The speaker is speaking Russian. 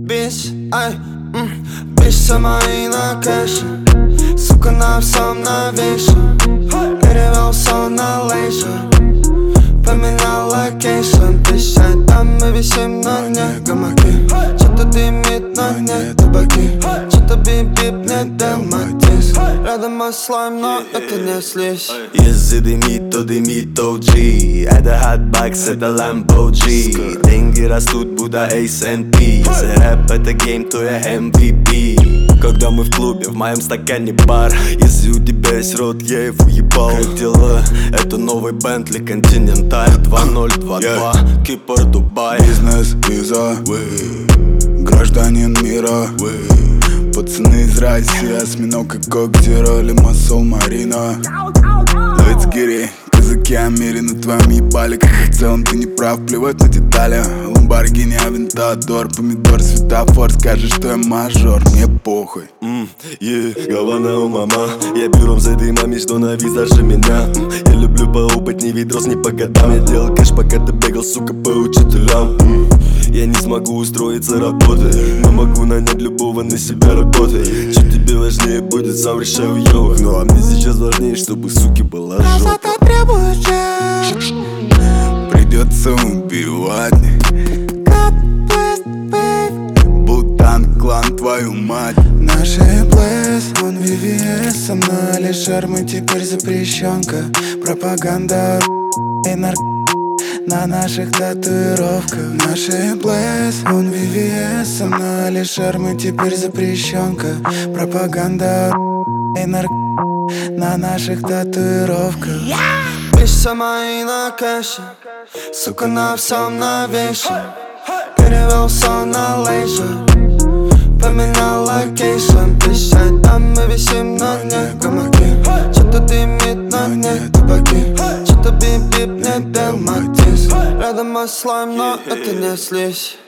Бись, ай, бейся мои на кэше. Сука, на всем новейшем. Перевелся на лейшер. Поменял локейшн. Пищай, там мы висим на дне гамаки. Что-то дымит на дне табаки. Что-то бип-бип, не Далматис. Рядом мой слайм, но это не слизь. Если дымит, то дымит OG. Это хатбакс, это Lambo G. Деньги растут, будто S&P. Если рэп это гейм, то я MVP. Когда мы в клубе, в моем стакане бар. Если у тебя есть рот, я его ебал. Как дела? Это новый Bentley Continental 2022, Кипр, Дубай. Бизнес, виза, гражданин мира, пацаны из России, осьминог и Кок-Зеро, Лимассол, Марина. Let's get it. Казаки о мире на твоем ебале. Как в целом ты не прав, плевать на детали. Ламборгини, Авентадор, помидор, светофор. Скажешь, что я мажор, мне похуй. Говорна у мама. Я бюром за этой маме, что на виз даже меня. Я люблю поупать, не вид рос, не по годам. Я делал кэш, пока ты бегал, сука, по учителям. Я не смогу устроиться работать, но могу нанять любого на себя работать. Что тебе важнее будет, сам решаю, йоу. Ну а мне сейчас важнее, чтобы суки была жопа. Придется убивать. Бутан, клан, твою мать. Наши блэс, он VVS. Со мной лишь шармы, теперь запрещенка. Пропаганда и на наших татуировках. Наши блэс, он VVS. Со мной лишь шармы, теперь запрещенка. Пропаганда и на наших татуировках. Бейся мои на кэше. Сука, на всем новейшем. Перевелся на лейшер. Поменял локейшн. Пищай, там мы висим на дне гамаки. Что-то дымит на дне табаки. Что-то бип-бип, не Далматис. Рядом мой слайм, но это не слизь.